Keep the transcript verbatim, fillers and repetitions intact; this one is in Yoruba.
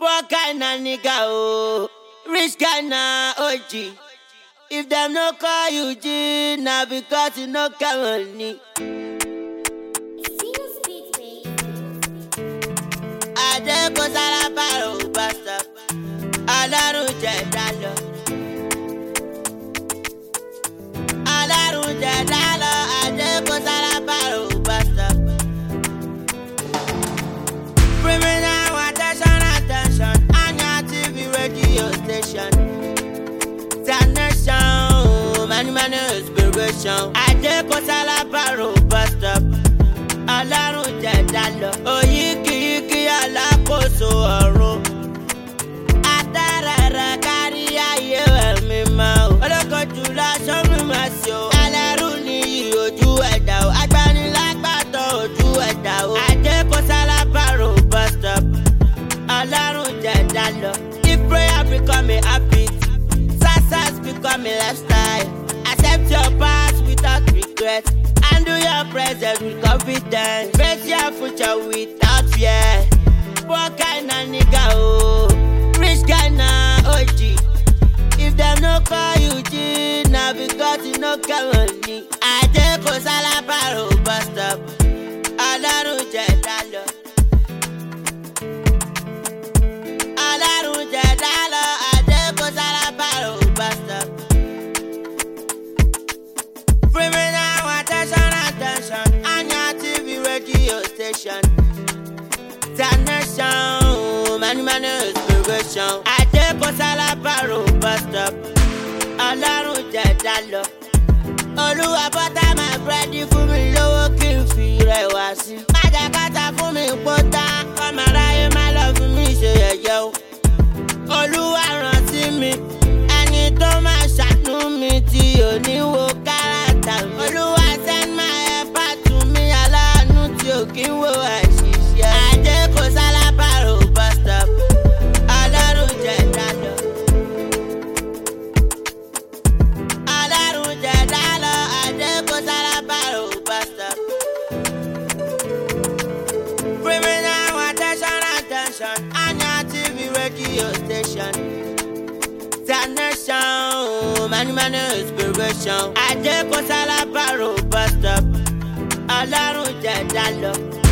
Poor kind of nigga, oh. Rich guy na O G. If them no call you G, na because you no come money. Ade ko sala paro basta. Ọlọ́run jẹ́ dálọ. Ọlọ́run jẹ́ dálọ. Ade ko sala paro basta. Criminal attention, attention. Anya T V radio station. Nation, many many inspiration. Ade ko sala paro basta. Ọlọ́run jẹ́ dálọ. Oyiki yiki alákòóso ọ̀run. Adarara kárí ayé ẹ̀mí máa o. Olóko jùlọ sọ́mi máa ṣe o. Ẹlẹ́rú ni ojú ẹ̀dá o. Agbanilágbàtọ̀ ojú ẹ̀dá o. Ade ko sala paro basta. Ọlọ́run jẹ́ dálọ. If prayer become a habit, success become a lifestyle. Accept your past without regret. Handle your present with confidence. Face your future without fear. Poor kind of nigga, oh. Rich guy na O G. If them no call you G, na because you no come money. Ade ko sala paro basta. Ọlọ́run jẹ́ dálọ. Ọlọ́run jẹ́ dálọ. Ade ko sala paro basta. Criminal attention, attention. Anya T V radio station. Nation, many many inspiration. Ade ko sala paro basta. Ọlọ́run jẹ́ dálọ. Olúwa bọ́tà máa búrẹ́dì fún mi lówó kí n fi rẹwà sí. Má jẹ́ kátà fún mi pọ́tà. Ọmọ aráyé má lọ fún mi ṣe yẹ̀yẹ́ o. Olúwa rántí mi. Ẹni tó máa ṣàánú mi tí ò ní wo káràtà mi. Olúwa send my helper to me. Aláàánú tí ò kí ń wo àṣìṣe. Ade ko sala paro basta. Ọlọ́run jẹ́ dálọ. Ọlọ́run jẹ́ dálọ. Ade ko sala paro basta. Criminal attention, attention. Anya T V radio station. Nation, many many inspiration. Ade ko sala paro basta. Ọlọ́run jẹ́ dálọ.